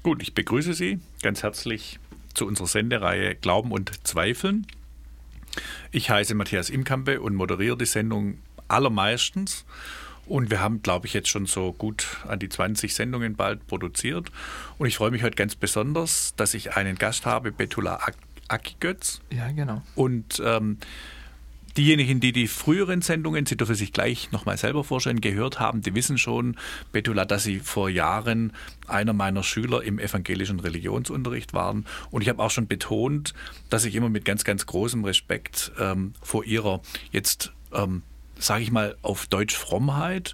Gut, ich begrüße Sie ganz herzlich zu unserer Sendereihe Glauben und Zweifeln. Ich heiße Matthias Imkampe und moderiere die Sendung allermeistens. Und wir haben, glaube ich, jetzt schon so gut an die 20 Sendungen bald produziert. Und ich freue mich heute ganz besonders, dass ich einen Gast habe, Betula Akigöz. Ja, genau. Und diejenigen, die die früheren Sendungen, Sie dürfen sich gleich nochmal selber vorstellen, gehört haben, die wissen schon, Betula, dass Sie vor Jahren einer meiner Schüler im evangelischen Religionsunterricht waren. Und ich habe auch schon betont, dass ich immer mit ganz, ganz großem Respekt vor Ihrer jetzt sage ich mal, auf Deutsch Frommheit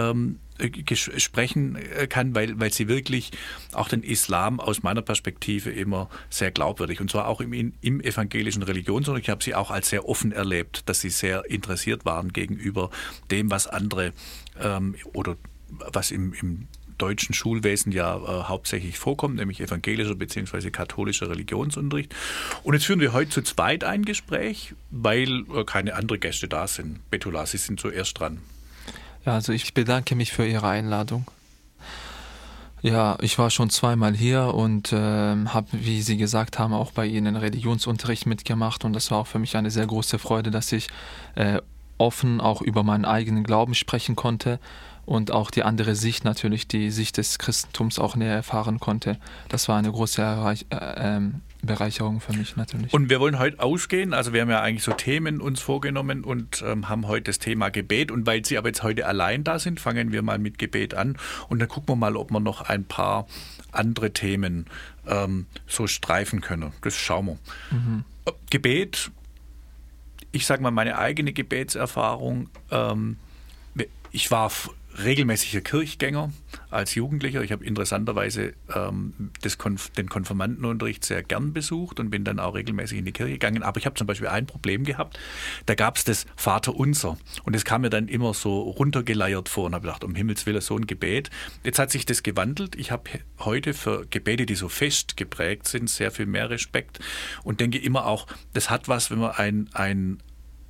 sprechen kann, weil sie wirklich auch den Islam aus meiner Perspektive immer sehr glaubwürdig, und zwar auch im evangelischen Religionsunterricht. Ich habe sie auch als sehr offen erlebt, dass sie sehr interessiert waren gegenüber dem, was andere oder was im deutschen Schulwesen ja hauptsächlich vorkommt, nämlich evangelischer bzw. katholischer Religionsunterricht. Und jetzt führen wir heute zu zweit ein Gespräch, weil keine anderen Gäste da sind. Betula, Sie sind zuerst dran. Ja, also ich bedanke mich für Ihre Einladung. Ja, ich war schon zweimal hier und habe, wie Sie gesagt haben, auch bei Ihnen Religionsunterricht mitgemacht, und das war auch für mich eine sehr große Freude, dass ich offen auch über meinen eigenen Glauben sprechen konnte und auch die andere Sicht, natürlich die Sicht des Christentums, auch näher erfahren konnte. Das war eine große Bereicherung für mich natürlich. Und wir wollen heute ausgehen, also wir haben ja eigentlich so Themen uns vorgenommen und haben heute das Thema Gebet, und weil Sie aber jetzt heute allein da sind, fangen wir mal mit Gebet an und dann gucken wir mal, ob wir noch ein paar andere Themen so streifen können. Das schauen wir. Mhm. Gebet, ich sage mal meine eigene Gebetserfahrung, ich war regelmäßiger Kirchgänger als Jugendlicher. Ich habe interessanterweise den Konfirmandenunterricht sehr gern besucht und bin dann auch regelmäßig in die Kirche gegangen. Aber ich habe zum Beispiel ein Problem gehabt. Da gab es das Vaterunser. Und das kam mir dann immer so runtergeleiert vor und habe gedacht, um Himmels Willen, so ein Gebet. Jetzt hat sich das gewandelt. Ich habe heute für Gebete, die so fest geprägt sind, sehr viel mehr Respekt und denke immer auch, das hat was, wenn man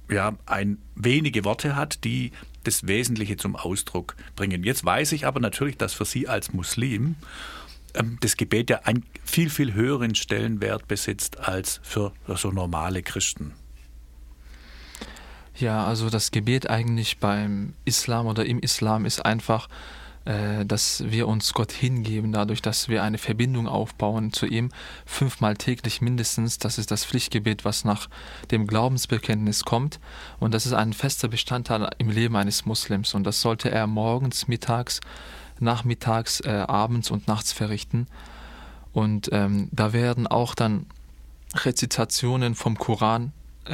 wenige Worte hat, die das Wesentliche zum Ausdruck bringen. Jetzt weiß ich aber natürlich, dass für Sie als Muslim das Gebet ja einen viel, viel höheren Stellenwert besitzt als für so normale Christen. Ja, also das Gebet eigentlich beim Islam oder im Islam ist einfach, dass wir uns Gott hingeben, dadurch, dass wir eine Verbindung aufbauen zu ihm, 5-mal täglich mindestens. Das ist das Pflichtgebet, was nach dem Glaubensbekenntnis kommt, und das ist ein fester Bestandteil im Leben eines Muslims, und das sollte er morgens, mittags, nachmittags, abends und nachts verrichten. Und da werden auch dann Rezitationen vom Koran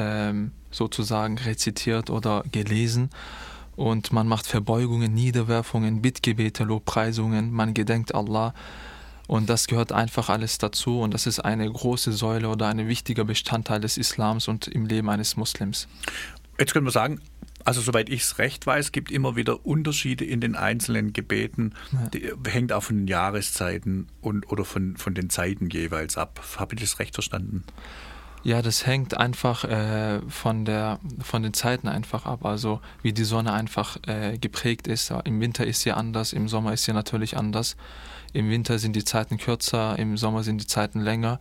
sozusagen rezitiert oder gelesen. Und man macht Verbeugungen, Niederwerfungen, Bittgebete, Lobpreisungen, man gedenkt Allah. Und das gehört einfach alles dazu, und das ist eine große Säule oder ein wichtiger Bestandteil des Islams und im Leben eines Muslims. Jetzt können wir sagen, also soweit ich es recht weiß, gibt immer wieder Unterschiede in den einzelnen Gebeten. Ja. Die hängt auch von den Jahreszeiten oder von den Zeiten jeweils ab. Habe ich das recht verstanden? Ja, das hängt einfach von den Zeiten einfach ab, also wie die Sonne einfach geprägt ist. Im Winter ist sie anders, im Sommer ist sie natürlich anders. Im Winter sind die Zeiten kürzer, im Sommer sind die Zeiten länger.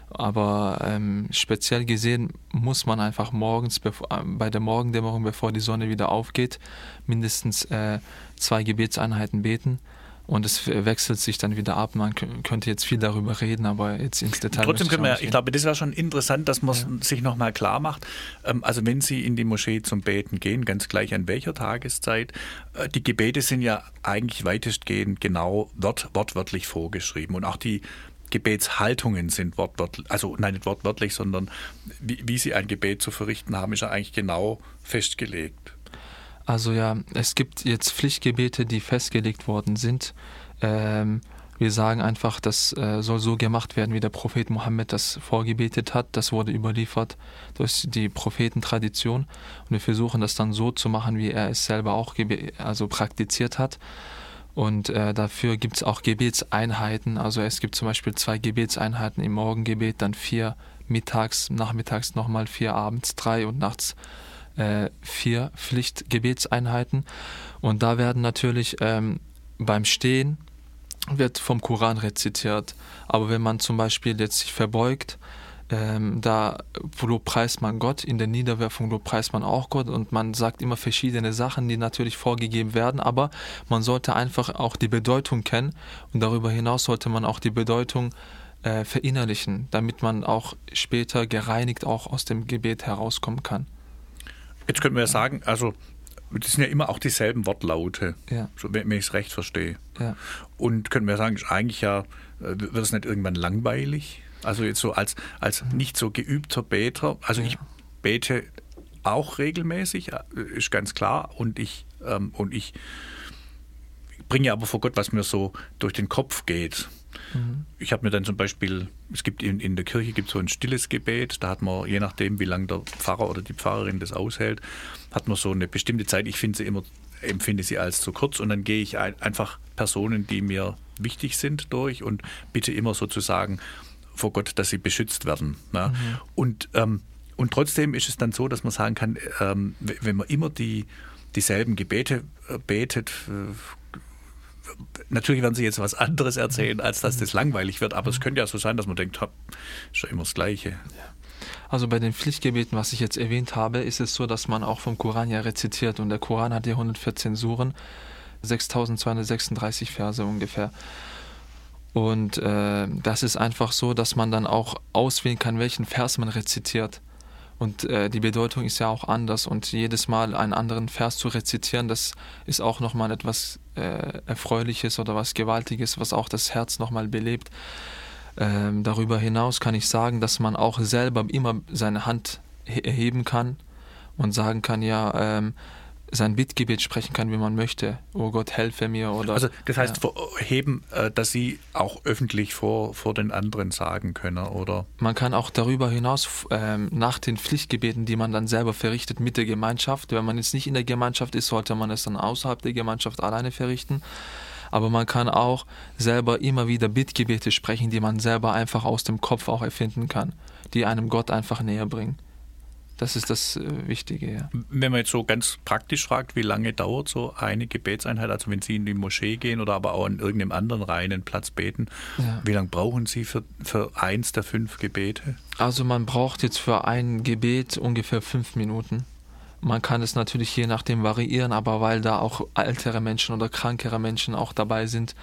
Aber speziell gesehen muss man einfach morgens, bei der Morgendämmerung, bevor die Sonne wieder aufgeht, mindestens 2 Gebetseinheiten beten. Und es wechselt sich dann wieder ab. Man könnte jetzt viel darüber reden, aber jetzt ins Detail. Trotzdem können wir, ich glaube, das wäre schon interessant, dass man sich nochmal klar macht. Also wenn Sie in die Moschee zum Beten gehen, ganz gleich an welcher Tageszeit, die Gebete sind ja eigentlich weitestgehend genau wortwörtlich vorgeschrieben. Und auch die Gebetshaltungen sind wortwörtlich, also nein, nicht wortwörtlich, sondern wie Sie ein Gebet zu verrichten haben, ist ja eigentlich genau festgelegt. Also ja, es gibt jetzt Pflichtgebete, die festgelegt worden sind. Wir sagen einfach, das soll so gemacht werden, wie der Prophet Mohammed das vorgebetet hat. Das wurde überliefert durch die Prophetentradition. Und wir versuchen das dann so zu machen, wie er es selber auch praktiziert hat. Und dafür gibt es auch Gebetseinheiten. Also es gibt zum Beispiel 2 Gebetseinheiten im Morgengebet, dann 4 mittags, nachmittags nochmal 4, abends 3 und nachts 4 Pflichtgebetseinheiten. Und da werden natürlich beim Stehen wird vom Koran rezitiert. Aber wenn man zum Beispiel jetzt sich verbeugt, da lobpreist man Gott, in der Niederwerfung lobpreist man auch Gott und man sagt immer verschiedene Sachen, die natürlich vorgegeben werden, aber man sollte einfach auch die Bedeutung kennen und darüber hinaus sollte man auch die Bedeutung verinnerlichen, damit man auch später gereinigt auch aus dem Gebet herauskommen kann. Jetzt könnten wir ja sagen, also das sind ja immer auch dieselben Wortlaute, Ja. so, wenn ich es recht verstehe. Ja. Und könnten wir sagen, eigentlich ja, wird es nicht irgendwann langweilig? Also jetzt so als nicht so geübter Beter, also ich bete auch regelmäßig, ist ganz klar, und ich bringe aber vor Gott, was mir so durch den Kopf geht. Ich habe mir dann zum Beispiel, es gibt in der Kirche gibt so ein stilles Gebet, da hat man, je nachdem wie lange der Pfarrer oder die Pfarrerin das aushält, hat man so eine bestimmte Zeit, ich empfinde sie als zu kurz, und dann gehe ich einfach Personen, die mir wichtig sind, durch und bitte immer sozusagen vor Gott, dass sie beschützt werden. Ne? Und trotzdem ist es dann so, dass man sagen kann, wenn man immer dieselben Gebete betet, natürlich werden sie jetzt was anderes erzählen, als dass das langweilig wird, aber es könnte ja so sein, dass man denkt, ist ja immer das Gleiche. Also bei den Pflichtgebeten, was ich jetzt erwähnt habe, ist es so, dass man auch vom Koran ja rezitiert, und der Koran hat ja 114 Suren, 6236 Verse ungefähr. Und das ist einfach so, dass man dann auch auswählen kann, welchen Vers man rezitiert. Und die Bedeutung ist ja auch anders, und jedes Mal einen anderen Vers zu rezitieren, das ist auch nochmal etwas Erfreuliches oder was Gewaltiges, was auch das Herz nochmal belebt. Darüber hinaus kann ich sagen, dass man auch selber immer seine Hand erheben kann und sagen kann, ja, sein Bittgebet sprechen kann, wie man möchte. Oh Gott, helfe mir. Oder, also das heißt, heben, dass Sie auch öffentlich vor den anderen sagen können, oder? Man kann auch darüber hinaus nach den Pflichtgebeten, die man dann selber verrichtet mit der Gemeinschaft, wenn man jetzt nicht in der Gemeinschaft ist, sollte man es dann außerhalb der Gemeinschaft alleine verrichten. Aber man kann auch selber immer wieder Bittgebete sprechen, die man selber einfach aus dem Kopf auch erfinden kann, die einem Gott einfach näher bringen. Das ist das Wichtige, ja. Wenn man jetzt so ganz praktisch fragt, wie lange dauert so eine Gebetseinheit, also wenn Sie in die Moschee gehen oder aber auch an irgendeinem anderen reinen Platz beten, wie lange brauchen Sie für eins der 5 Gebete? Also man braucht jetzt für ein Gebet ungefähr 5 Minuten. Man kann es natürlich je nachdem variieren, aber weil da auch ältere Menschen oder krankere Menschen auch dabei sind,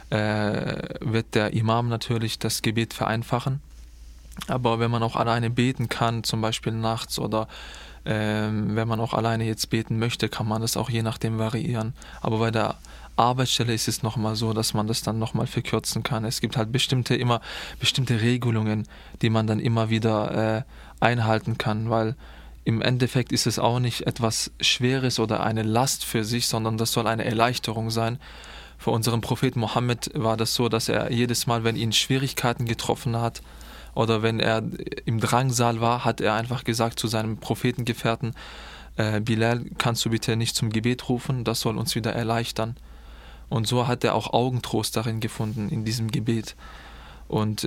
wird der Imam natürlich das Gebet vereinfachen. Aber wenn man auch alleine beten kann, zum Beispiel nachts, oder wenn man auch alleine jetzt beten möchte, kann man das auch je nachdem variieren. Aber bei der Arbeitsstelle ist es nochmal so, dass man das dann nochmal verkürzen kann. Es gibt halt bestimmte Regelungen, die man dann immer wieder einhalten kann, weil im Endeffekt ist es auch nicht etwas Schweres oder eine Last für sich, sondern das soll eine Erleichterung sein. Für unseren Propheten Mohammed war das so, dass er jedes Mal, wenn ihn Schwierigkeiten getroffen hat, oder wenn er im Drangsal war, hat er einfach gesagt zu seinem Prophetengefährten, Bilal, kannst du bitte nicht zum Gebet rufen, das soll uns wieder erleichtern. Und so hat er auch Augentrost darin gefunden, in diesem Gebet. Und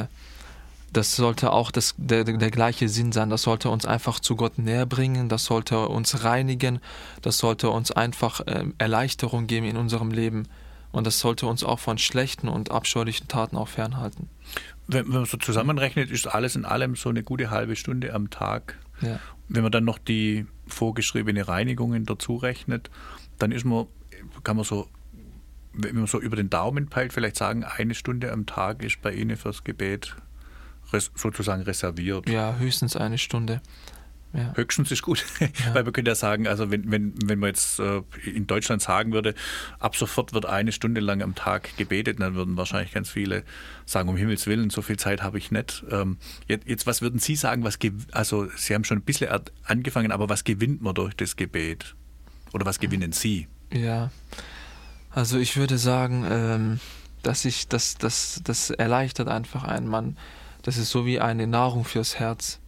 das sollte auch der gleiche Sinn sein, das sollte uns einfach zu Gott näher bringen, das sollte uns reinigen, das sollte uns einfach Erleichterung geben in unserem Leben. Und das sollte uns auch von schlechten und abscheulichen Taten auch fernhalten. Wenn man so zusammenrechnet, ist alles in allem so eine gute halbe Stunde am Tag. Ja. Wenn man dann noch die vorgeschriebene Reinigungen dazu rechnet, dann kann man so, wenn man so über den Daumen peilt, vielleicht sagen, 1 Stunde am Tag ist bei Ihnen fürs Gebet sozusagen reserviert. Ja, höchstens 1 Stunde. Ja. Höchstens ist gut, weil man könnte ja sagen, also wenn man jetzt in Deutschland sagen würde, ab sofort wird 1 Stunde lang am Tag gebetet, dann würden wahrscheinlich ganz viele sagen, um Himmels Willen, so viel Zeit habe ich nicht. Jetzt, was würden Sie sagen, also Sie haben schon ein bisschen angefangen, aber was gewinnt man durch das Gebet? Oder was gewinnen Sie? Ja, also ich würde sagen, dass das erleichtert einfach einen Mann. Das ist so wie eine Nahrung fürs Herz.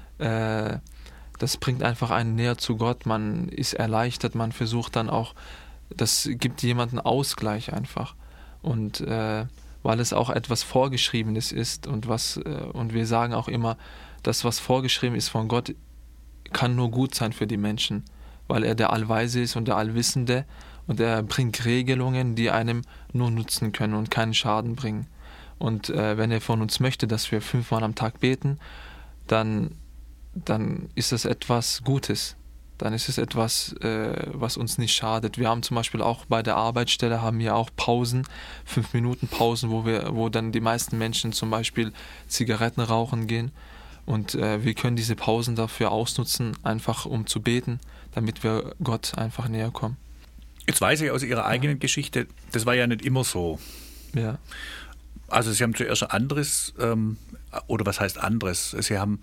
Das bringt einfach einen näher zu Gott, man ist erleichtert, man versucht dann auch, das gibt jemanden Ausgleich einfach. Und weil es auch etwas Vorgeschriebenes ist und wir sagen auch immer, das, was vorgeschrieben ist von Gott, kann nur gut sein für die Menschen, weil er der Allweise ist und der Allwissende Und er bringt Regelungen, die einem nur nutzen können und keinen Schaden bringen. Und wenn er von uns möchte, dass wir 5-mal am Tag beten, dann ist es etwas Gutes. Dann ist es etwas, was uns nicht schadet. Wir haben zum Beispiel auch bei der Arbeitsstelle haben wir auch Pausen, 5 Minuten Pausen, wo dann die meisten Menschen zum Beispiel Zigaretten rauchen gehen. Und wir können diese Pausen dafür ausnutzen, einfach um zu beten, damit wir Gott einfach näher kommen. Jetzt weiß ich aus Ihrer eigenen Geschichte, das war ja nicht immer so. Ja. Also Sie haben zuerst ein anderes, oder was heißt anderes? Sie haben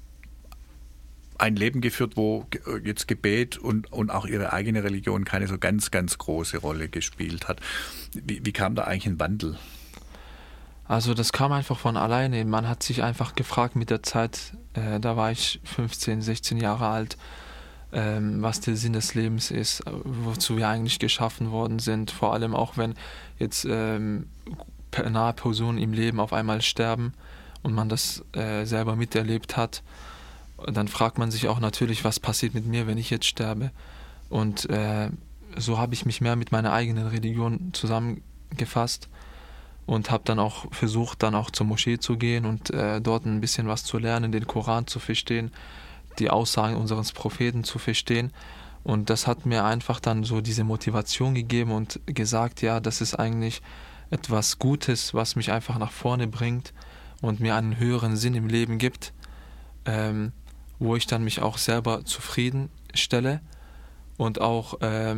ein Leben geführt, wo jetzt Gebet und auch Ihre eigene Religion keine so ganz, ganz große Rolle gespielt hat. Wie kam da eigentlich ein Wandel? Also das kam einfach von alleine. Man hat sich einfach gefragt mit der Zeit, da war ich 15, 16 Jahre alt, was der Sinn des Lebens ist, wozu wir eigentlich geschaffen worden sind. Vor allem auch, wenn jetzt nahe Personen im Leben auf einmal sterben und man das selber miterlebt hat. Dann fragt man sich auch natürlich, was passiert mit mir, wenn ich jetzt sterbe. Und so habe ich mich mehr mit meiner eigenen Religion zusammengefasst und habe dann auch versucht, dann auch zur Moschee zu gehen und dort ein bisschen was zu lernen, den Koran zu verstehen, die Aussagen unseres Propheten zu verstehen. Und das hat mir einfach dann so diese Motivation gegeben und gesagt, ja, das ist eigentlich etwas Gutes, was mich einfach nach vorne bringt und mir einen höheren Sinn im Leben gibt, wo ich dann mich auch selber zufrieden stelle und auch,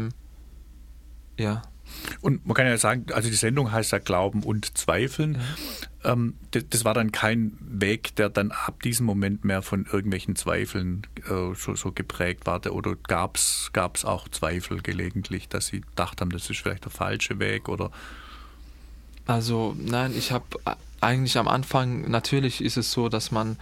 ja. Und man kann ja sagen, also die Sendung heißt ja Glauben und Zweifeln. Ja. Das war dann kein Weg, der dann ab diesem Moment mehr von irgendwelchen Zweifeln so geprägt war. Oder gab es auch Zweifel gelegentlich, dass Sie gedacht haben, das ist vielleicht der falsche Weg? Oder? Also nein, ich habe eigentlich am Anfang, natürlich ist es so, dass man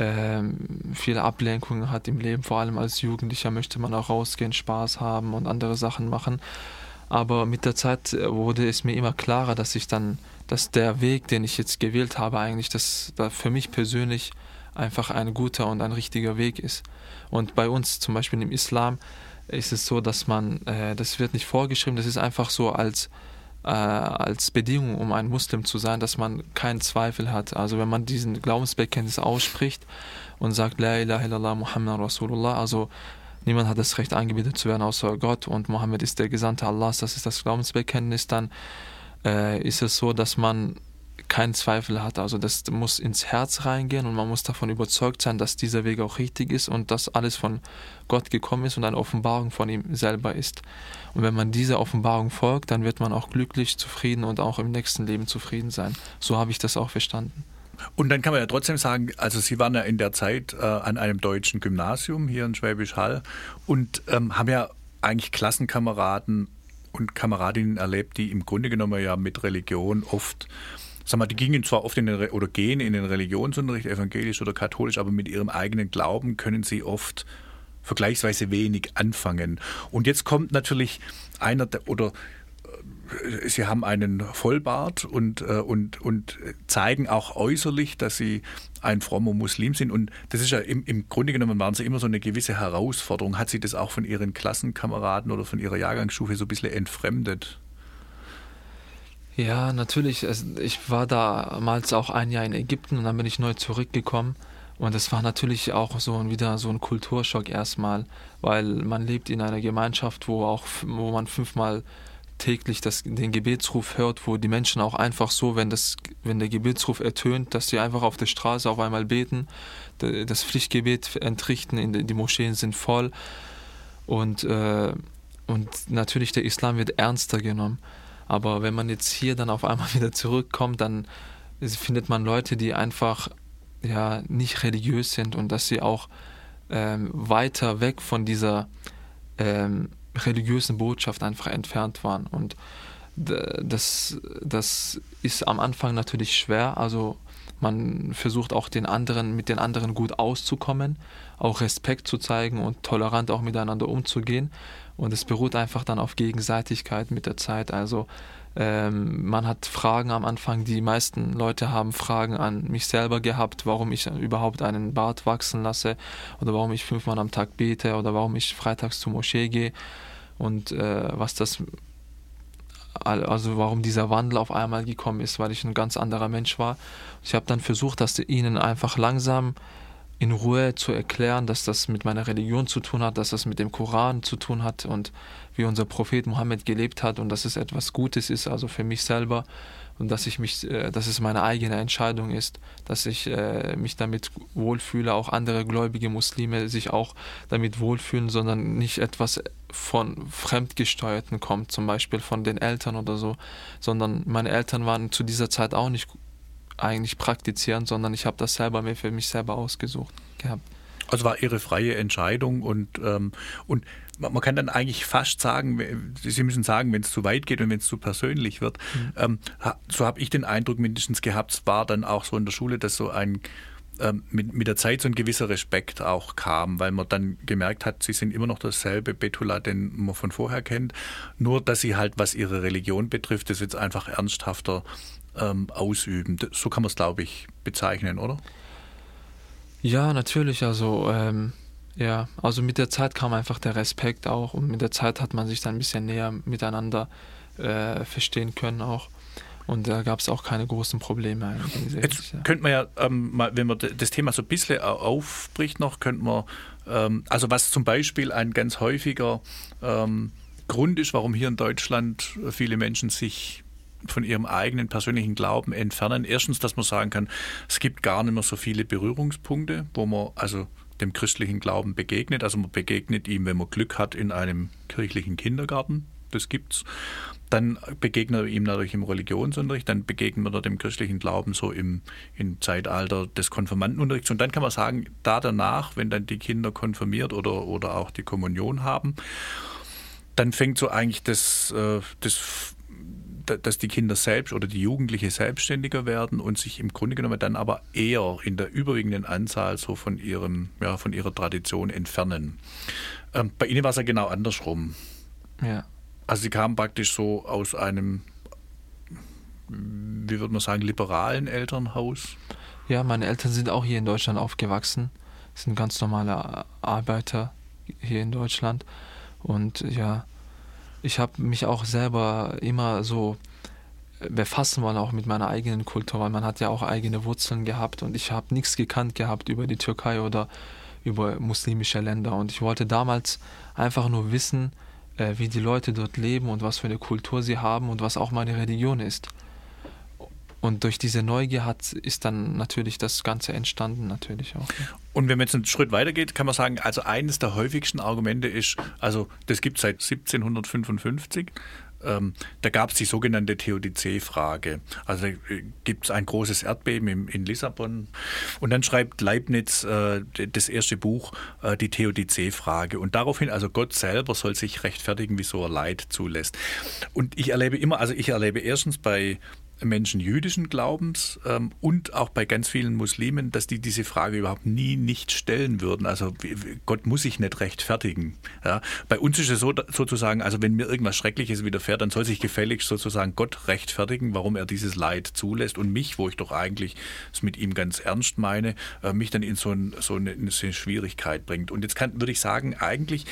viele Ablenkungen hat im Leben, vor allem als Jugendlicher möchte man auch rausgehen, Spaß haben und andere Sachen machen. Aber mit der Zeit wurde es mir immer klarer, dass der Weg, den ich jetzt gewählt habe, eigentlich für mich persönlich einfach ein guter und ein richtiger Weg ist. Und bei uns zum Beispiel im Islam ist es so, dass das wird nicht vorgeschrieben, das ist einfach so als Bedingung, um ein Muslim zu sein, dass man keinen Zweifel hat. Also wenn man diesen Glaubensbekenntnis ausspricht und sagt, La ilaha illallah Muhammad Rasulullah, also niemand hat das Recht angebetet zu werden außer Gott und Mohammed ist der Gesandte Allahs, das ist das Glaubensbekenntnis, dann ist es so, dass man keinen Zweifel hat. Also das muss ins Herz reingehen und man muss davon überzeugt sein, dass dieser Weg auch richtig ist und dass alles von Gott gekommen ist und eine Offenbarung von ihm selber ist. Und wenn man dieser Offenbarung folgt, dann wird man auch glücklich, zufrieden und auch im nächsten Leben zufrieden sein. So habe ich das auch verstanden. Und dann kann man ja trotzdem sagen, also Sie waren ja in der Zeit an einem deutschen Gymnasium hier in Schwäbisch Hall und haben ja eigentlich Klassenkameraden und Kameradinnen erlebt, die im Grunde genommen ja mit Religion oft, sag mal, die gingen zwar oft gehen in den Religionsunterricht, evangelisch oder katholisch, aber mit ihrem eigenen Glauben können sie oft vergleichsweise wenig anfangen. Und jetzt kommt natürlich Sie haben einen Vollbart und zeigen auch äußerlich, dass Sie ein frommer Muslim sind. Und das ist ja im Grunde genommen waren Sie immer so eine gewisse Herausforderung. Hat Sie das auch von Ihren Klassenkameraden oder von Ihrer Jahrgangsstufe so ein bisschen entfremdet? Ja, natürlich. Ich war damals auch ein Jahr in Ägypten und dann bin ich neu zurückgekommen. Und es war natürlich auch wieder so ein Kulturschock erstmal, weil man lebt in einer Gemeinschaft, wo man 5-mal täglich den Gebetsruf hört, wo die Menschen auch einfach so, wenn der Gebetsruf ertönt, dass sie einfach auf der Straße auf einmal beten, das Pflichtgebet entrichten, die Moscheen sind voll und natürlich der Islam wird ernster genommen. Aber wenn man jetzt hier dann auf einmal wieder zurückkommt, dann findet man Leute, die einfach nicht religiös sind und dass sie auch weiter weg von dieser religiösen Botschaft einfach entfernt waren. Und das ist am Anfang natürlich schwer. Also man versucht auch mit den anderen gut auszukommen, auch Respekt zu zeigen und tolerant auch miteinander umzugehen. Und es beruht einfach dann auf Gegenseitigkeit mit der Zeit. Also man hat Fragen am Anfang, die meisten Leute haben Fragen an mich selber gehabt, warum ich überhaupt einen Bart wachsen lasse oder warum ich 5-mal am Tag bete oder warum ich freitags zur Moschee gehe und was das also warum dieser Wandel auf einmal gekommen ist, weil ich ein ganz anderer Mensch war. Ich habe dann versucht, das ihnen einfach langsam in Ruhe zu erklären, dass das mit meiner Religion zu tun hat, dass das mit dem Koran zu tun hat und wie unser Prophet Mohammed gelebt hat und dass es etwas Gutes ist, also für mich selber, und dass es meine eigene Entscheidung ist, dass ich mich damit wohlfühle, auch andere gläubige Muslime sich auch damit wohlfühlen, sondern nicht etwas von Fremdgesteuerten kommt, zum Beispiel von den Eltern oder so, sondern meine Eltern waren zu dieser Zeit auch nicht eigentlich praktizierend, sondern ich habe das selber mir für mich selber ausgesucht gehabt. Also war Ihre freie Entscheidung und man kann dann eigentlich fast sagen, Sie müssen sagen, wenn es zu weit geht und wenn es zu persönlich wird, so habe ich den Eindruck mindestens gehabt, es war dann auch so in der Schule, dass so mit der Zeit so ein gewisser Respekt auch kam, weil man dann gemerkt hat, sie sind immer noch dasselbe Betula, den man von vorher kennt, nur dass sie halt, was ihre Religion betrifft, das jetzt einfach ernsthafter ausüben. So kann man es, glaube ich, bezeichnen, oder? Ja, natürlich, also also mit der Zeit kam einfach der Respekt auch und mit der Zeit hat man sich dann ein bisschen näher miteinander verstehen können auch. Und da gab es auch keine großen Probleme eigentlich. Jetzt könnte man ja, wenn man das Thema so ein bisschen aufbricht noch, könnte man, also was zum Beispiel ein ganz häufiger Grund ist, warum hier in Deutschland viele Menschen sich von ihrem eigenen persönlichen Glauben entfernen. Erstens, dass man sagen kann, es gibt gar nicht mehr so viele Berührungspunkte, wo man also dem christlichen Glauben begegnet. Also man begegnet ihm, wenn man Glück hat, in einem kirchlichen Kindergarten. Das gibt's. Dann begegnet er ihm natürlich im Religionsunterricht, dann begegnet er dem christlichen Glauben so im Zeitalter des Konfirmandenunterrichts. Und dann kann man sagen, danach, wenn dann die Kinder konfirmiert oder auch die Kommunion haben, dann fängt so eigentlich dass die Kinder selbst oder die Jugendliche selbstständiger werden und sich im Grunde genommen dann aber eher in der überwiegenden Anzahl so von ihrer Tradition entfernen. Bei Ihnen war es ja genau andersrum. Ja. Also Sie kamen praktisch so aus einem, wie würde man sagen, liberalen Elternhaus. Ja, meine Eltern sind auch hier in Deutschland aufgewachsen, sind ganz normale Arbeiter hier in Deutschland und ja, ich habe mich auch selber immer so befassen wollen, auch mit meiner eigenen Kultur, weil man hat ja auch eigene Wurzeln gehabt und ich habe nichts gekannt gehabt über die Türkei oder über muslimische Länder und ich wollte damals einfach nur wissen, wie die Leute dort leben und was für eine Kultur sie haben und was auch meine Religion ist. Und durch diese Neugier ist dann natürlich das Ganze entstanden, natürlich auch. Ja. Und wenn man jetzt einen Schritt weitergeht, kann man sagen, also eines der häufigsten Argumente ist, also das gibt es seit 1755, da gab es die sogenannte Theodizee-Frage. Also gibt es ein großes Erdbeben in Lissabon und dann schreibt Leibniz das erste Buch, die Theodizee-Frage. Und daraufhin, also Gott selber soll sich rechtfertigen, wieso er Leid zulässt. Und ich erlebe erstens bei Menschen jüdischen Glaubens und auch bei ganz vielen Muslimen, dass die diese Frage überhaupt nicht stellen würden. Also Gott muss sich nicht rechtfertigen. Ja? Bei uns ist es so, sozusagen, also wenn mir irgendwas Schreckliches widerfährt, dann soll sich gefälligst sozusagen Gott rechtfertigen, warum er dieses Leid zulässt und mich, wo ich doch eigentlich es mit ihm ganz ernst meine, mich dann in so eine Schwierigkeit bringt. Und jetzt würde ich sagen, eigentlich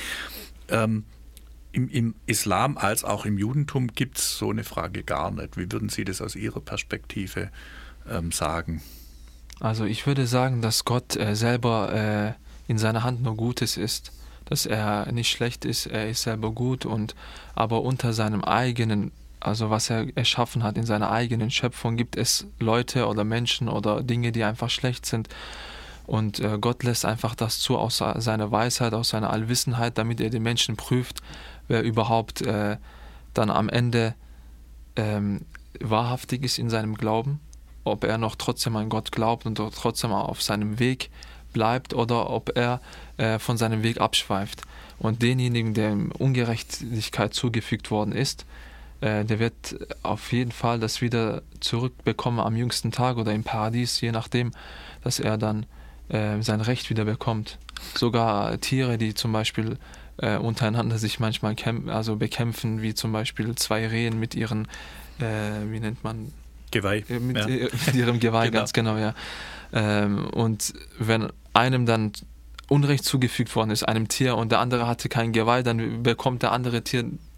im Islam als auch im Judentum gibt es so eine Frage gar nicht. Wie würden Sie das aus Ihrer Perspektive sagen? Also ich würde sagen, dass Gott selber in seiner Hand nur Gutes ist. Dass er nicht schlecht ist, er ist selber gut aber unter seinem eigenen, also was er erschaffen hat, in seiner eigenen Schöpfung gibt es Leute oder Menschen oder Dinge, die einfach schlecht sind. Und Gott lässt einfach das zu aus seiner Weisheit, aus seiner Allwissenheit, damit er den Menschen prüft, wer überhaupt dann am Ende wahrhaftig ist in seinem Glauben, ob er noch trotzdem an Gott glaubt und trotzdem auf seinem Weg bleibt oder ob er von seinem Weg abschweift. Und denjenigen, dem Ungerechtigkeit zugefügt worden ist, der wird auf jeden Fall das wieder zurückbekommen am jüngsten Tag oder im Paradies, je nachdem, dass er dann sein Recht wieder bekommt. Sogar Tiere, die zum Beispiel untereinander sich manchmal bekämpfen, wie zum Beispiel zwei Rehen mit ihren, wie nennt man? Geweih. Mit ihrem Geweih, genau. Ganz genau, ja. Und wenn einem dann Unrecht zugefügt worden ist, einem Tier, und der andere hatte kein Geweih, dann bekommt der andere Tier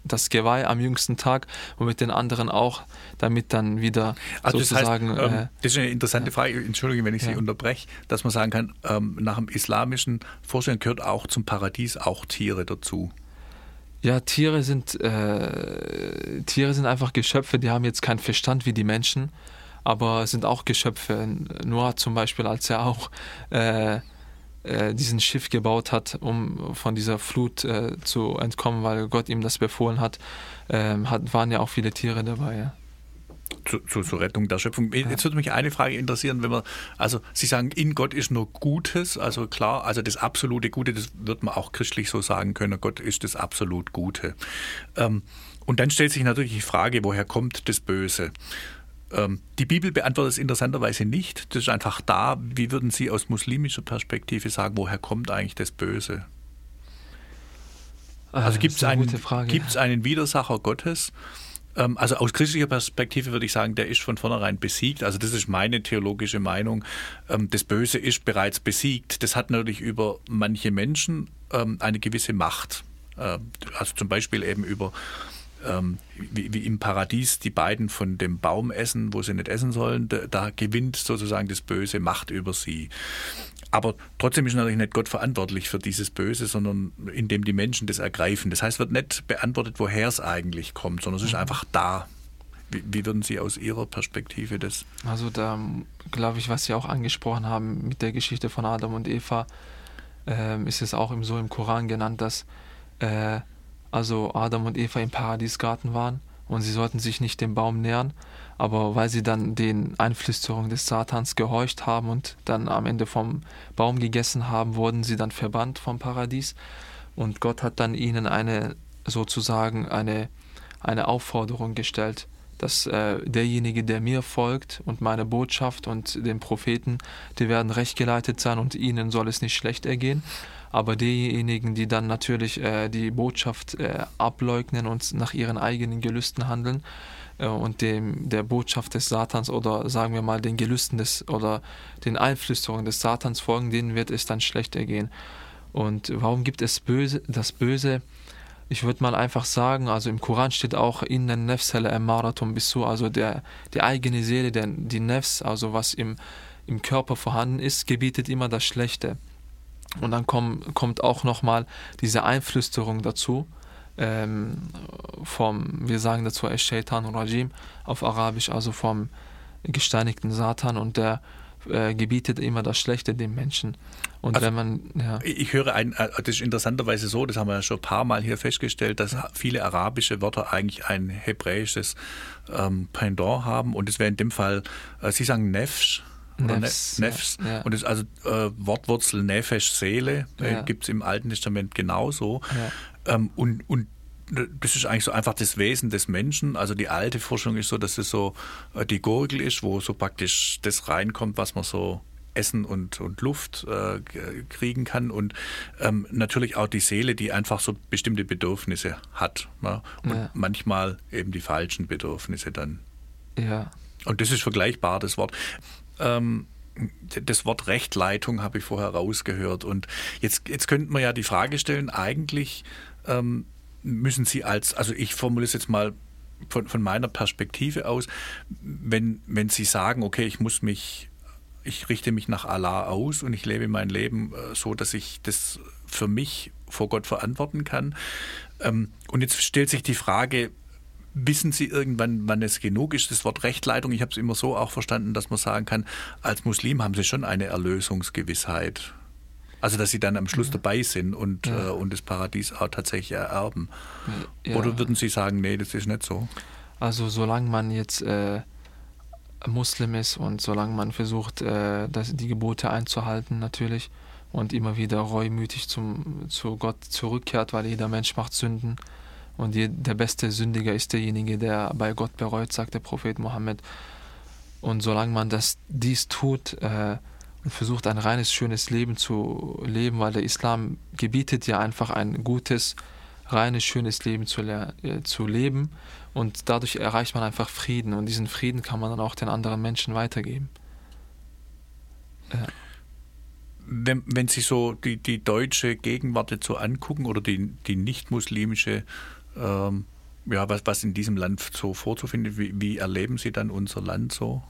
das Geweih am jüngsten Tag und mit den anderen auch, damit dann wieder sozusagen... Das heißt, das ist eine interessante Frage, Entschuldigung, wenn ich Sie unterbreche, dass man sagen kann, nach dem islamischen Vorstellung gehört auch zum Paradies auch Tiere dazu. Ja, Tiere sind einfach Geschöpfe, die haben jetzt keinen Verstand wie die Menschen, aber sind auch Geschöpfe. Noah zum Beispiel, als er auch diesen Schiff gebaut hat, um von dieser Flut zu entkommen, weil Gott ihm das befohlen hat, waren ja auch viele Tiere dabei. Ja. Zur Rettung der Schöpfung. Jetzt würde mich eine Frage interessieren, also Sie sagen, in Gott ist nur Gutes, also klar, also das absolute Gute, das wird man auch christlich so sagen können, Gott ist das absolut Gute. Und dann stellt sich natürlich die Frage, woher kommt das Böse? Die Bibel beantwortet es interessanterweise nicht, das ist einfach da. Wie würden Sie aus muslimischer Perspektive sagen, woher kommt eigentlich das Böse? Also gibt es einen Widersacher Gottes? Also aus christlicher Perspektive würde ich sagen, der ist von vornherein besiegt. Also das ist meine theologische Meinung. Das Böse ist bereits besiegt. Das hat natürlich über manche Menschen eine gewisse Macht. Also zum Beispiel eben über wie im Paradies die beiden von dem Baum essen, wo sie nicht essen sollen. Da gewinnt sozusagen das Böse Macht über sie. Aber trotzdem ist natürlich nicht Gott verantwortlich für dieses Böse, sondern indem die Menschen das ergreifen. Das heißt, wird nicht beantwortet, woher es eigentlich kommt, sondern es ist einfach da. Wie würden Sie aus Ihrer Perspektive das? Also da glaube ich, was Sie auch angesprochen haben mit der Geschichte von Adam und Eva, ist es auch so im Koran genannt, dass also Adam und Eva im Paradiesgarten waren und sie sollten sich nicht dem Baum nähern, aber weil sie dann den Einflüsterungen des Satans gehorcht haben und dann am Ende vom Baum gegessen haben, wurden sie dann verbannt vom Paradies und Gott hat dann ihnen eine Aufforderung gestellt, dass derjenige, der mir folgt und meine Botschaft und den Propheten, die werden rechtgeleitet sein und ihnen soll es nicht schlecht ergehen. Aber diejenigen, die dann natürlich die Botschaft ableugnen und nach ihren eigenen Gelüsten handeln und der Botschaft des Satans oder sagen wir mal den Gelüsten oder den Einflüsterungen des Satans folgen, denen wird es dann schlecht ergehen. Und warum gibt es das Böse? Ich würde mal einfach sagen, also im Koran steht auch Inna nafsa la'ammaratun bisu, also die eigene Seele, die Nafs, also was im Körper vorhanden ist, gebietet immer das Schlechte. Und dann kommt auch nochmal diese Einflüsterung dazu, wir sagen dazu Ash-Shaytan Rajim auf Arabisch, also vom gesteinigten Satan, und der gebietet immer das Schlechte dem Menschen. Und also, wenn man, ich höre das ist interessanterweise so, das haben wir ja schon ein paar Mal hier festgestellt, dass viele arabische Wörter eigentlich ein hebräisches Pendant haben, und es wäre in dem Fall, Sie sagen Nefsh, Nefs. Ja. Und das ist also Wortwurzel Nefesh, Seele, gibt es im Alten Testament genauso. Ja. Und das ist eigentlich so einfach das Wesen des Menschen. Also die alte Forschung ist so, dass es so die Gurgel ist, wo so praktisch das reinkommt, was man so Essen und Luft kriegen kann, und natürlich auch die Seele, die einfach so bestimmte Bedürfnisse hat. Ne? Und manchmal eben die falschen Bedürfnisse dann. Ja. Und das ist vergleichbar, das Wort. Das Wort Rechtleitung habe ich vorher rausgehört. Und jetzt könnten wir ja die Frage stellen, eigentlich müssen Sie also ich formuliere es jetzt mal von meiner Perspektive aus, wenn Sie sagen, okay, ich richte mich nach Allah aus und ich lebe mein Leben so, dass ich das für mich vor Gott verantworten kann. Und jetzt stellt sich die Frage, wissen Sie irgendwann, wann es genug ist? Das Wort Rechtleitung, ich habe es immer so auch verstanden, dass man sagen kann, als Muslim haben Sie schon eine Erlösungsgewissheit. Also, dass Sie dann am Schluss dabei sind und das Paradies auch tatsächlich ererben. Ja. Oder würden Sie sagen, nee, das ist nicht so? Also, solange man jetzt Muslim ist und solange man versucht, die Gebote einzuhalten natürlich und immer wieder reumütig zu Gott zurückkehrt, weil jeder Mensch macht Sünden. Und der beste Sündiger ist derjenige, der bei Gott bereut, sagt der Prophet Mohammed. Und solange man dies tut und versucht, ein reines, schönes Leben zu leben, weil der Islam gebietet ja einfach ein gutes, reines, schönes Leben zu leben, und dadurch erreicht man einfach Frieden, und diesen Frieden kann man dann auch den anderen Menschen weitergeben. Ja. Wenn Sie so die deutsche Gegenwart jetzt so angucken oder die nicht-muslimische ja, was in diesem Land so vorzufinden? Wie erleben Sie dann unser Land so?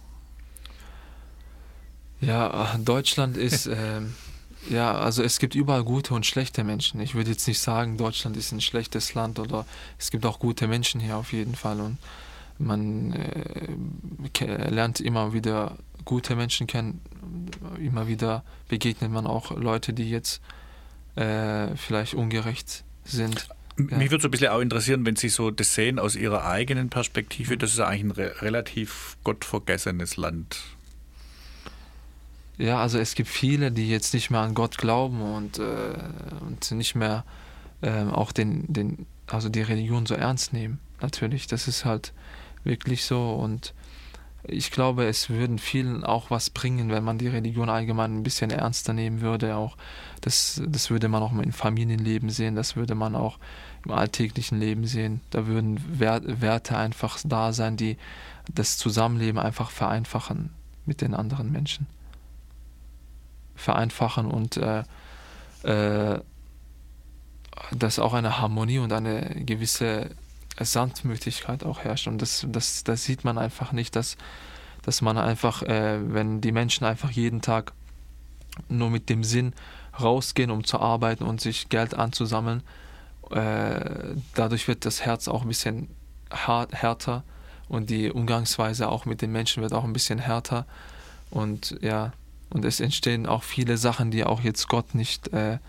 Ja, Deutschland ist, ja, also es gibt überall gute und schlechte Menschen. Ich würde jetzt nicht sagen, Deutschland ist ein schlechtes Land oder es gibt auch gute Menschen hier auf jeden Fall und man lernt immer wieder gute Menschen kennen. Immer wieder begegnet man auch Leute, die jetzt vielleicht ungerecht sind. Ja. Mich würde so ein bisschen auch interessieren, wenn Sie so das sehen aus Ihrer eigenen Perspektive, das ist eigentlich ein relativ gottvergessenes Land. Ja, also es gibt viele, die jetzt nicht mehr an Gott glauben und nicht mehr auch also die Religion so ernst nehmen. Natürlich, das ist halt wirklich so und ich glaube, es würden vielen auch was bringen, wenn man die Religion allgemein ein bisschen ernster nehmen würde. Auch das würde man auch im Familienleben sehen, das würde man auch im alltäglichen Leben sehen. Da würden Werte einfach da sein, die das Zusammenleben einfach vereinfachen mit den anderen Menschen. Vereinfachen und dass auch eine Harmonie und eine gewisse Sanftmütigkeit auch herrscht. Und das sieht man einfach nicht, dass man einfach, wenn die Menschen einfach jeden Tag nur mit dem Sinn rausgehen, um zu arbeiten und sich Geld anzusammeln, dadurch wird das Herz auch ein bisschen härter und die Umgangsweise auch mit den Menschen wird auch ein bisschen härter. Und ja, und es entstehen auch viele Sachen, die auch jetzt Gott nicht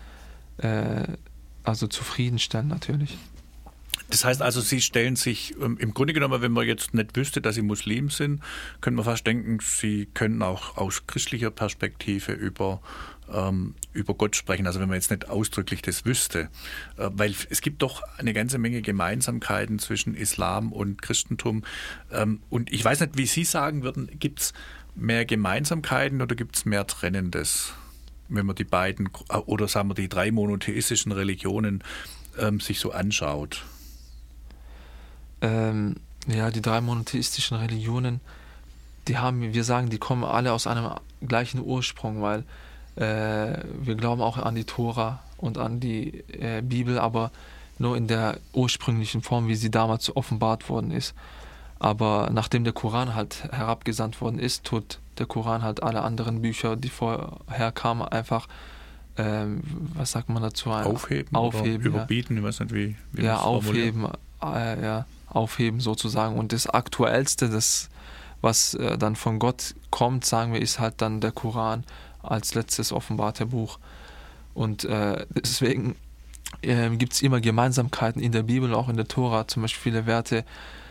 also zufriedenstellen natürlich. Das heißt also, Sie stellen sich, im Grunde genommen, wenn man jetzt nicht wüsste, dass Sie Muslim sind, könnte man fast denken, Sie können auch aus christlicher Perspektive über Gott sprechen, also wenn man jetzt nicht ausdrücklich das wüsste. Weil es gibt doch eine ganze Menge Gemeinsamkeiten zwischen Islam und Christentum. Und ich weiß nicht, wie Sie sagen würden, gibt es mehr Gemeinsamkeiten oder gibt es mehr Trennendes, wenn man die beiden, oder sagen wir die 3 monotheistischen Religionen sich so anschaut? Ja, die 3 monotheistischen Religionen, die kommen alle aus einem gleichen Ursprung, weil wir glauben auch an die Tora und an die Bibel, aber nur in der ursprünglichen Form, wie sie damals offenbart worden ist. Aber nachdem der Koran halt herabgesandt worden ist, tut der Koran halt alle anderen Bücher, die vorher kamen, einfach, was sagt man dazu? Aufheben oder überbieten, ich weiß nicht, wie ja, aufheben, aufheben sozusagen. Und das Aktuellste, was dann von Gott kommt, sagen wir, ist halt dann der Koran als letztes offenbarte Buch. Und deswegen gibt es immer Gemeinsamkeiten in der Bibel, auch in der Tora, zum Beispiel viele Werte,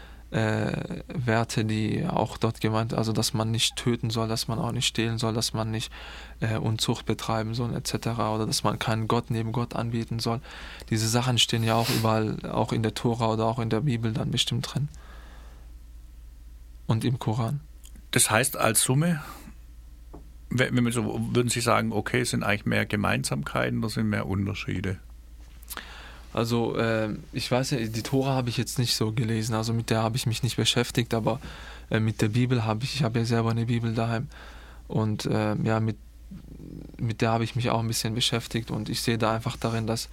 die auch dort gemeint, also dass man nicht töten soll, dass man auch nicht stehlen soll, dass man nicht Unzucht betreiben soll, etc. Oder dass man keinen Gott neben Gott anbeten soll. Diese Sachen stehen ja auch überall, auch in der Tora oder auch in der Bibel dann bestimmt drin. Und im Koran. Das heißt als Summe, wenn wir so, würden Sie sagen, okay, es sind eigentlich mehr Gemeinsamkeiten oder sind mehr Unterschiede? Also ich weiß ja, die Tora habe ich jetzt nicht so gelesen, also mit der habe ich mich nicht beschäftigt, aber mit der Bibel ich habe ja selber eine Bibel daheim und ja, mit der habe ich mich auch ein bisschen beschäftigt und ich sehe da einfach darin, dass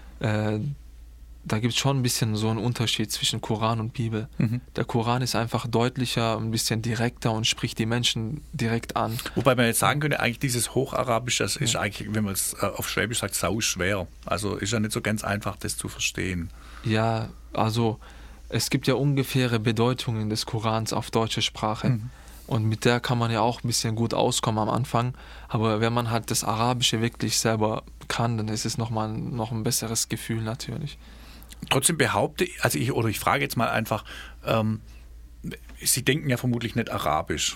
da gibt es schon ein bisschen so einen Unterschied zwischen Koran und Bibel. Mhm. Der Koran ist einfach deutlicher, ein bisschen direkter und spricht die Menschen direkt an. Wobei man jetzt sagen könnte, eigentlich dieses Hocharabisch, das ist eigentlich, wenn man es auf Schwäbisch sagt, sauschwer. Also ist ja nicht so ganz einfach, das zu verstehen. Ja, also es gibt ja ungefähre Bedeutungen des Korans auf deutsche Sprache. Mhm. Und mit der kann man ja auch ein bisschen gut auskommen am Anfang. Aber wenn man halt das Arabische wirklich selber kann, dann ist es noch ein besseres Gefühl natürlich. Trotzdem behaupte ich, ich frage jetzt mal einfach, Sie denken ja vermutlich nicht Arabisch.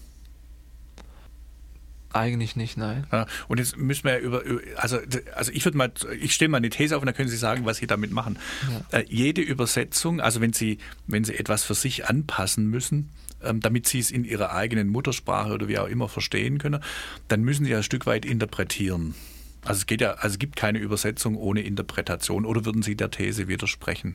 Eigentlich nicht, nein. Ja, und jetzt müssen wir ich stelle mal eine These auf und dann können Sie sagen, was Sie damit machen. Ja. Jede Übersetzung, also wenn Sie etwas für sich anpassen müssen, damit Sie es in Ihrer eigenen Muttersprache oder wie auch immer verstehen können, dann müssen Sie ja ein Stück weit interpretieren. Also es gibt keine Übersetzung ohne Interpretation, oder würden Sie der These widersprechen?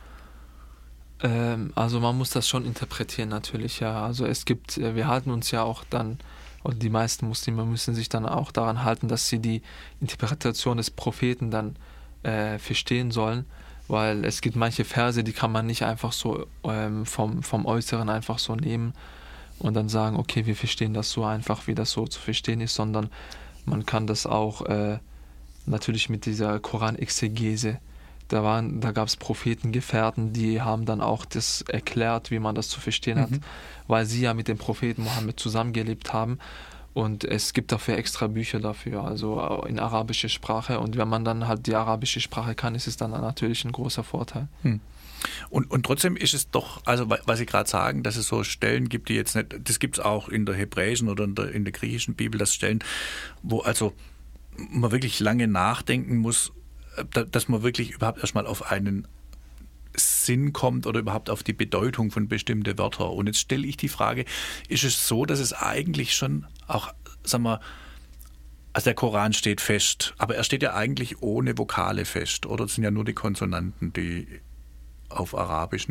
Also man muss das schon interpretieren natürlich, ja. Also wir halten uns ja auch dann, oder die meisten Muslime müssen sich dann auch daran halten, dass sie die Interpretation des Propheten dann verstehen sollen, weil es gibt manche Verse, die kann man nicht einfach so vom Äußeren einfach so nehmen und dann sagen, okay, wir verstehen das so einfach, wie das so zu verstehen ist, sondern man kann das auch natürlich mit dieser Koran-Exegese. Da gab es Propheten, Gefährten, die haben dann auch das erklärt, wie man das zu verstehen hat, weil sie ja mit dem Propheten Mohammed zusammengelebt haben. Und es gibt dafür extra Bücher dafür, also in arabischer Sprache. Und wenn man dann halt die arabische Sprache kann, ist es dann natürlich ein großer Vorteil. Und trotzdem ist es doch, also was Sie gerade sagen, dass es so Stellen gibt, die jetzt nicht, das gibt es auch in der hebräischen oder in der griechischen Bibel, das Stellen, wo also man wirklich lange nachdenken muss, dass man wirklich überhaupt erstmal auf einen Sinn kommt oder überhaupt auf die Bedeutung von bestimmten Wörtern. Und jetzt stelle ich die Frage, ist es so, dass es eigentlich schon auch, sagen wir, also der Koran steht fest, aber er steht ja eigentlich ohne Vokale fest, oder? Es sind ja nur die Konsonanten, die auf Arabisch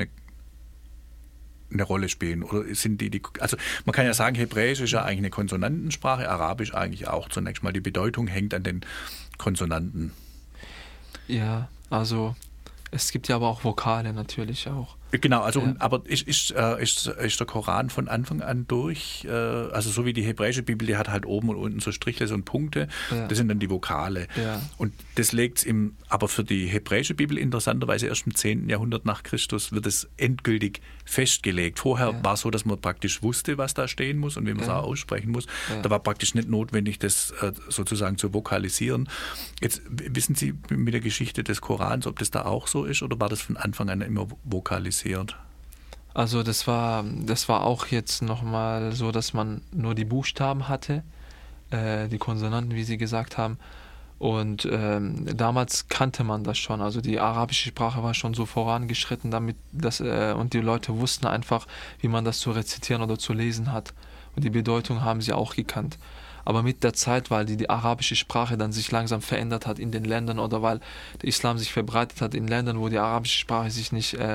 eine Rolle spielen, oder sind die, also man kann ja sagen, Hebräisch ist ja eigentlich eine Konsonantensprache, Arabisch eigentlich auch zunächst mal. Die Bedeutung hängt an den Konsonanten. Ja, also es gibt ja aber auch Vokale natürlich auch. Genau, also Ja. aber ist der Koran von Anfang an durch, also so wie die hebräische Bibel, die hat halt oben und unten so Strichle und Punkte, Ja. das sind dann die Vokale. Ja. Und das legt es aber für die hebräische Bibel interessanterweise erst im 10. Jahrhundert nach Christus wird es endgültig festgelegt. Vorher war es so, dass man praktisch wusste, was da stehen muss und wie man es auch aussprechen muss. Ja. Da war praktisch nicht notwendig, das sozusagen zu vokalisieren. Jetzt wissen Sie mit der Geschichte des Korans, ob das da auch so ist oder war das von Anfang an immer vokalisiert? Also das war auch jetzt nochmal so, dass man nur die Buchstaben hatte, die Konsonanten, wie Sie gesagt haben. Und damals kannte man das schon. Also die arabische Sprache war schon so vorangeschritten, und die Leute wussten einfach, wie man das zu rezitieren oder zu lesen hat. Und die Bedeutung haben sie auch gekannt. Aber mit der Zeit, weil die arabische Sprache dann sich langsam verändert hat in den Ländern oder weil der Islam sich verbreitet hat in Ländern, wo die arabische Sprache sich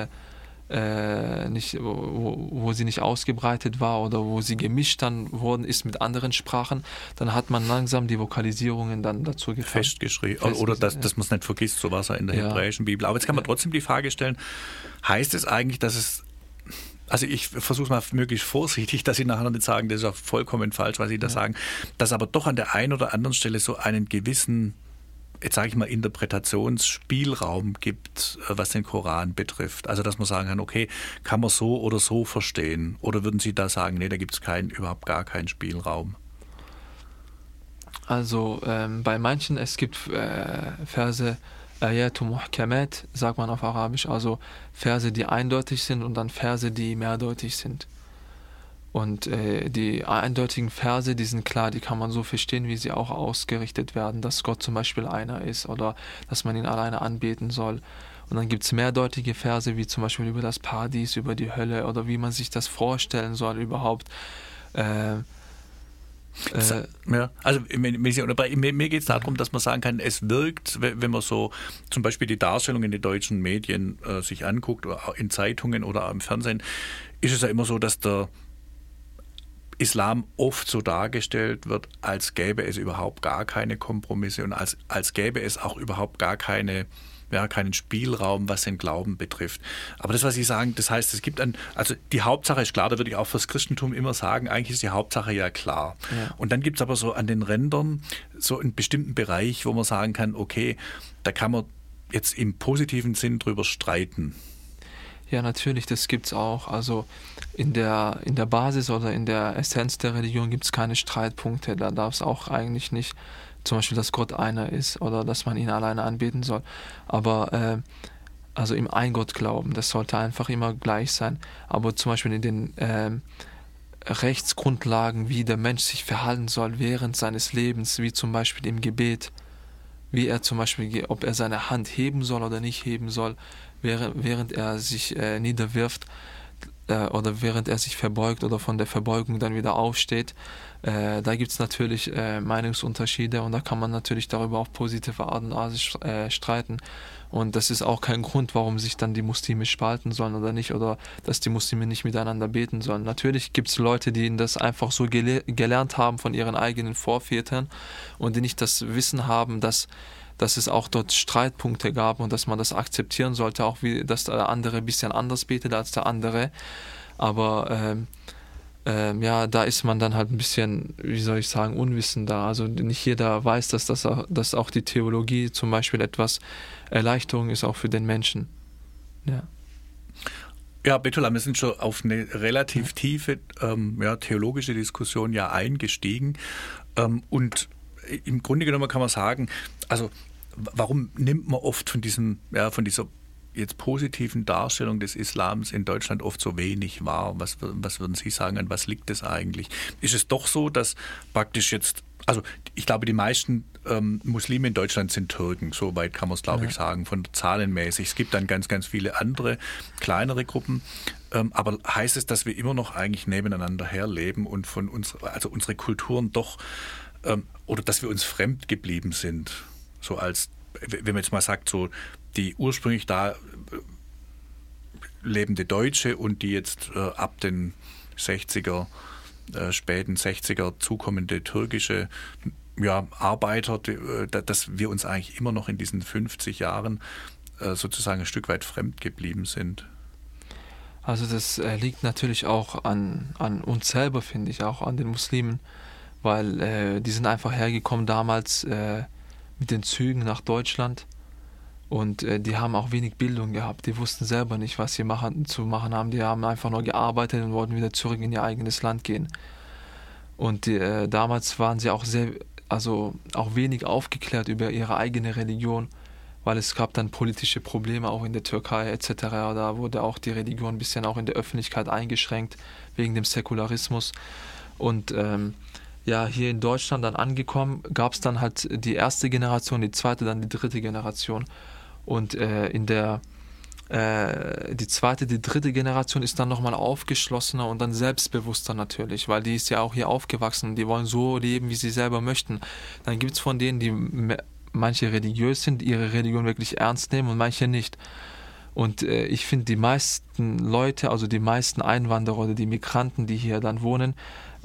wo sie nicht ausgebreitet war oder wo sie gemischt dann worden ist mit anderen Sprachen, dann hat man langsam die Vokalisierungen dann dazu festgeschrieben. Oder dass man es nicht vergisst, so war es ja in der hebräischen Bibel. Aber jetzt kann man trotzdem die Frage stellen, heißt es eigentlich, dass es, also ich versuche es mal möglichst vorsichtig, dass Sie nachher nicht sagen, das ist ja vollkommen falsch, was Sie da sagen, dass aber doch an der einen oder anderen Stelle so einen gewissen, jetzt sage ich mal, Interpretationsspielraum gibt, was den Koran betrifft. Also dass man sagen kann, okay, kann man so oder so verstehen? Oder würden Sie da sagen, nee, da gibt es überhaupt gar keinen Spielraum? Also bei manchen, es gibt Verse, Ayatu Muhkamat, sagt man auf Arabisch, also Verse, die eindeutig sind und dann Verse, die mehrdeutig sind. Und die eindeutigen Verse, die sind klar, die kann man so verstehen, wie sie auch ausgerichtet werden, dass Gott zum Beispiel einer ist oder dass man ihn alleine anbeten soll. Und dann gibt es mehrdeutige Verse, wie zum Beispiel über das Paradies, über die Hölle oder wie man sich das vorstellen soll überhaupt. Ja, also mir geht es darum, dass man sagen kann, es wirkt, wenn man so zum Beispiel die Darstellung in den deutschen Medien sich anguckt, oder in Zeitungen oder im Fernsehen, ist es ja immer so, dass der Islam oft so dargestellt wird, als gäbe es überhaupt gar keine Kompromisse und als gäbe es auch überhaupt gar keinen Spielraum, was den Glauben betrifft. Aber das, was Sie sagen, das heißt, es gibt also die Hauptsache ist klar, da würde ich auch fürs Christentum immer sagen, eigentlich ist die Hauptsache ja klar. Ja. Und dann gibt es aber so an den Rändern so einen bestimmten Bereich, wo man sagen kann, okay, da kann man jetzt im positiven Sinn drüber streiten. Ja, natürlich, das gibt es auch. Also in der Basis oder in der Essenz der Religion gibt es keine Streitpunkte. Da darf es auch eigentlich nicht, zum Beispiel, dass Gott einer ist oder dass man ihn alleine anbeten soll. Aber also im Eingott glauben, das sollte einfach immer gleich sein. Aber zum Beispiel in den Rechtsgrundlagen, wie der Mensch sich verhalten soll während seines Lebens, wie zum Beispiel im Gebet, wie er zum Beispiel, ob er seine Hand heben soll oder nicht heben soll, während er sich niederwirft oder während er sich verbeugt oder von der Verbeugung dann wieder aufsteht. Da gibt es natürlich Meinungsunterschiede und da kann man natürlich darüber auf positive Art und Weise streiten. Und das ist auch kein Grund, warum sich dann die Muslime spalten sollen oder nicht, oder dass die Muslime nicht miteinander beten sollen. Natürlich gibt es Leute, die das einfach so gelernt haben von ihren eigenen Vorvätern und die nicht das Wissen haben, dass dass es auch dort Streitpunkte gab und dass man das akzeptieren sollte, auch wie, dass der andere ein bisschen anders betet als der andere. Aber ja, da ist man dann halt ein bisschen, wie soll ich sagen, unwissender. Also nicht jeder weiß, dass auch die Theologie zum Beispiel etwas Erleichterung ist, auch für den Menschen. Ja. Ja, Betola, wir sind schon auf eine relativ tiefe theologische Diskussion ja eingestiegen. Und im Grunde genommen kann man sagen, also warum nimmt man oft von dieser jetzt positiven Darstellung des Islams in Deutschland oft so wenig wahr? Was würden Sie sagen, an was liegt es eigentlich? Ist es doch so, dass praktisch jetzt, also ich glaube, die meisten Muslime in Deutschland sind Türken, so weit kann man es, glaube ich, sagen, von zahlenmäßig. Es gibt dann ganz, ganz viele andere, kleinere Gruppen. Aber heißt es, dass wir immer noch eigentlich nebeneinander herleben und von unsere Kulturen doch, oder dass wir uns fremd geblieben sind? So als, wenn man jetzt mal sagt, so die ursprünglich da lebende Deutsche und die jetzt ab den 60er, späten 60er zukommende türkische Arbeiter, dass wir uns eigentlich immer noch in diesen 50 Jahren sozusagen ein Stück weit fremd geblieben sind. Also das liegt natürlich auch an uns selber, finde ich, auch an den Muslimen, weil die sind einfach hergekommen damals mit den Zügen nach Deutschland und die haben auch wenig Bildung gehabt. Die wussten selber nicht, was sie zu machen haben. Die haben einfach nur gearbeitet und wollten wieder zurück in ihr eigenes Land gehen. Und damals waren sie auch auch wenig aufgeklärt über ihre eigene Religion, weil es gab dann politische Probleme auch in der Türkei etc. Da wurde auch die Religion ein bisschen auch in der Öffentlichkeit eingeschränkt wegen dem Säkularismus. Und hier in Deutschland dann angekommen, gab es dann halt die erste Generation, die zweite, dann die dritte Generation. Und die zweite, die dritte Generation ist dann nochmal aufgeschlossener und dann selbstbewusster natürlich, weil die ist ja auch hier aufgewachsen und die wollen so leben, wie sie selber möchten. Dann gibt es von denen, die manche religiös sind, ihre Religion wirklich ernst nehmen und manche nicht. Und ich finde, die meisten Leute, also die meisten Einwanderer oder die Migranten, die hier dann wohnen,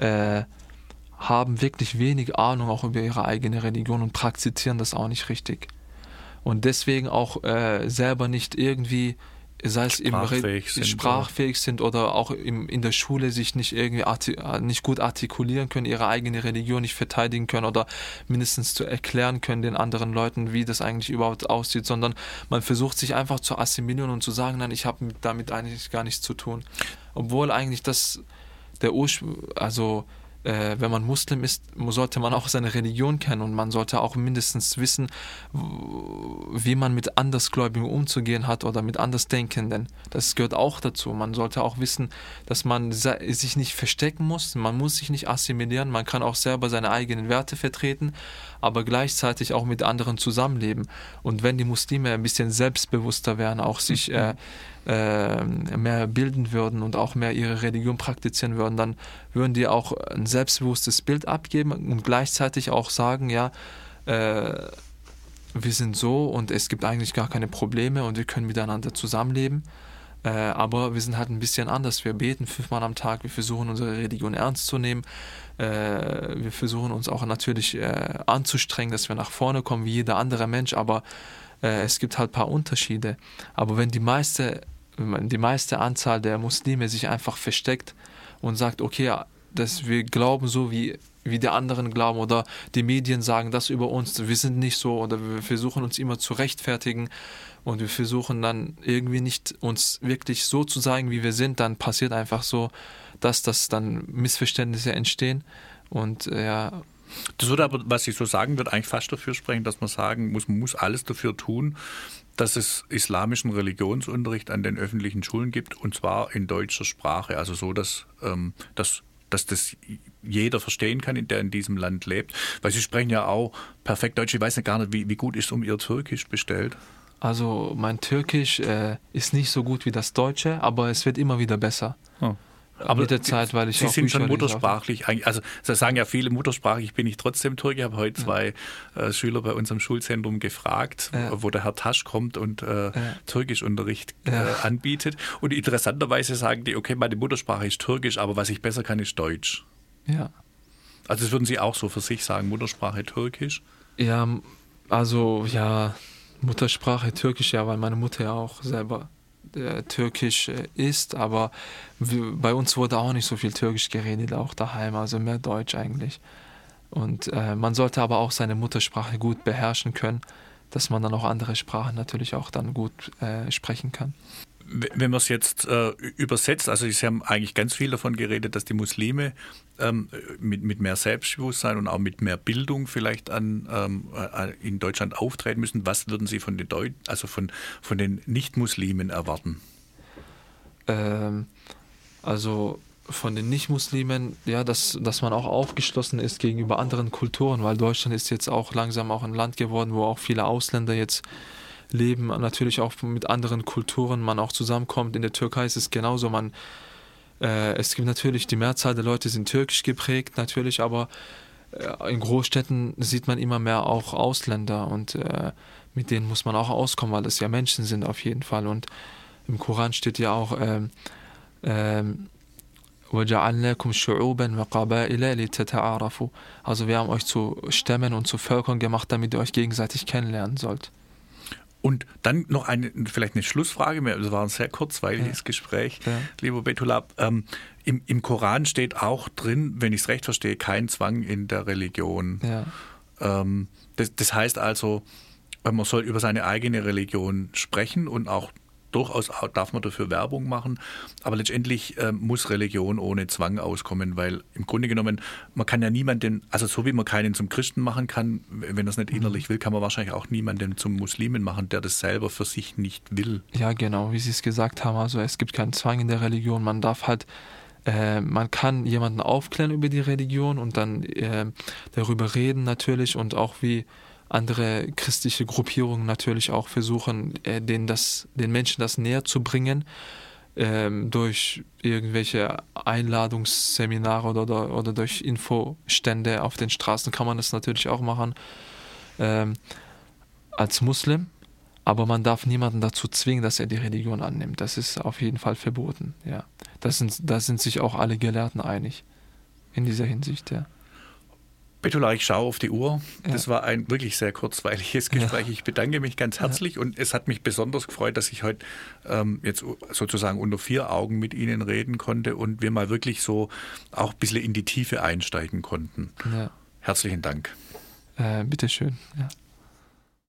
haben wirklich wenig Ahnung auch über ihre eigene Religion und praktizieren das auch nicht richtig. Und deswegen auch selber nicht irgendwie, sei es sprachfähig sind oder auch in der Schule sich nicht irgendwie nicht gut artikulieren können, ihre eigene Religion nicht verteidigen können oder mindestens zu erklären können den anderen Leuten, wie das eigentlich überhaupt aussieht, sondern man versucht sich einfach zu assimilieren und zu sagen, nein, ich habe damit eigentlich gar nichts zu tun. Obwohl eigentlich das der Ursprung, also wenn man Muslim ist, sollte man auch seine Religion kennen und man sollte auch mindestens wissen, wie man mit Andersgläubigen umzugehen hat oder mit Andersdenkenden. Das gehört auch dazu. Man sollte auch wissen, dass man sich nicht verstecken muss, man muss sich nicht assimilieren, man kann auch selber seine eigenen Werte vertreten, aber gleichzeitig auch mit anderen zusammenleben. Und wenn die Muslime ein bisschen selbstbewusster wären, auch sich mehr bilden würden und auch mehr ihre Religion praktizieren würden, dann würden die auch ein selbstbewusstes Bild abgeben und gleichzeitig auch sagen, ja, wir sind so und es gibt eigentlich gar keine Probleme und wir können miteinander zusammenleben, aber wir sind halt ein bisschen anders. Wir beten 5-mal am Tag, wir versuchen unsere Religion ernst zu nehmen, wir versuchen uns auch natürlich anzustrengen, dass wir nach vorne kommen wie jeder andere Mensch, aber es gibt halt ein paar Unterschiede. Aber wenn die meiste Anzahl der Muslime sich einfach versteckt und sagt, okay, dass wir glauben so, wie die anderen glauben oder die Medien sagen das über uns, wir sind nicht so oder wir versuchen uns immer zu rechtfertigen und wir versuchen dann irgendwie nicht uns wirklich so zu zeigen, wie wir sind, dann passiert einfach so, dass dann Missverständnisse entstehen und Das würde aber, was ich so sagen würde, eigentlich fast dafür sprechen, dass man sagen muss, man muss alles dafür tun, dass es islamischen Religionsunterricht an den öffentlichen Schulen gibt, und zwar in deutscher Sprache. Also so, dass das jeder verstehen kann, der in diesem Land lebt. Weil Sie sprechen ja auch perfekt Deutsch. Ich weiß ja gar nicht, wie gut ist es um Ihr Türkisch bestellt? Also mein Türkisch ist nicht so gut wie das Deutsche, aber es wird immer wieder besser. Oh. Aber mit der Zeit, weil ich Sie auch sind Bücher schon lese. muttersprachlich, also das sagen ja viele, muttersprachlich bin ich trotzdem Türke. Ich habe heute 2 Schüler bei unserem Schulzentrum gefragt, wo der Herr Tasch kommt und Türkischunterricht anbietet. Und interessanterweise sagen die, okay, meine Muttersprache ist Türkisch, aber was ich besser kann, ist Deutsch. Ja. Also das würden Sie auch so für sich sagen, Muttersprache Türkisch? Ja, Also ja, Muttersprache Türkisch, ja, weil meine Mutter ja auch selber Türkisch ist, aber bei uns wurde auch nicht so viel Türkisch geredet, auch daheim, also mehr Deutsch eigentlich. Und man sollte aber auch seine Muttersprache gut beherrschen können, dass man dann auch andere Sprachen natürlich auch dann gut sprechen kann. Wenn man es jetzt übersetzt, also Sie haben eigentlich ganz viel davon geredet, dass die Muslime mit mehr Selbstbewusstsein und auch mit mehr Bildung vielleicht in Deutschland auftreten müssen. Was würden Sie von den Nicht-Muslimen erwarten? Also von den Nicht-Muslimen, ja, dass man auch aufgeschlossen ist gegenüber anderen Kulturen, weil Deutschland ist jetzt auch langsam auch ein Land geworden, wo auch viele Ausländer jetzt leben, natürlich auch mit anderen Kulturen man auch zusammenkommt. In der Türkei ist es genauso, es gibt natürlich, die Mehrzahl der Leute sind türkisch geprägt, natürlich, aber in Großstädten sieht man immer mehr auch Ausländer und mit denen muss man auch auskommen, weil das ja Menschen sind auf jeden Fall. Und im Koran steht ja auch وَجَعَلْنَاكُمْ شُعُوبًا وَقَبَائِلَ لِتَتَعَارَفُوا. Also wir haben euch zu Stämmen und zu Völkern gemacht, damit ihr euch gegenseitig kennenlernen sollt. Und dann noch vielleicht eine Schlussfrage, das war ein sehr kurzweiliges Gespräch, lieber Beytullah. Im Koran steht auch drin, wenn ich es recht verstehe, kein Zwang in der Religion. Ja. Das heißt also, man soll über seine eigene Religion sprechen und auch durchaus darf man dafür Werbung machen, aber letztendlich muss Religion ohne Zwang auskommen, weil im Grunde genommen, man kann ja niemanden, also so wie man keinen zum Christen machen kann, wenn er es nicht innerlich will, kann man wahrscheinlich auch niemanden zum Muslimen machen, der das selber für sich nicht will. Ja, genau, wie Sie es gesagt haben, also es gibt keinen Zwang in der Religion, man darf halt, man kann jemanden aufklären über die Religion und dann darüber reden natürlich und auch wie andere christliche Gruppierungen natürlich auch versuchen, den Menschen das näher zu bringen, durch irgendwelche Einladungsseminare oder durch Infostände auf den Straßen kann man das natürlich auch machen, als Muslim, aber man darf niemanden dazu zwingen, dass er die Religion annimmt. Das ist auf jeden Fall verboten. Ja. Da sind sich auch alle Gelehrten einig in dieser Hinsicht, ja. Beytullah, ich schaue auf die Uhr. Das war ein wirklich sehr kurzweiliges Gespräch. Ich bedanke mich ganz herzlich und es hat mich besonders gefreut, dass ich heute jetzt sozusagen unter 4 Augen mit Ihnen reden konnte und wir mal wirklich so auch ein bisschen in die Tiefe einsteigen konnten. Ja. Herzlichen Dank. Bitteschön. Ja.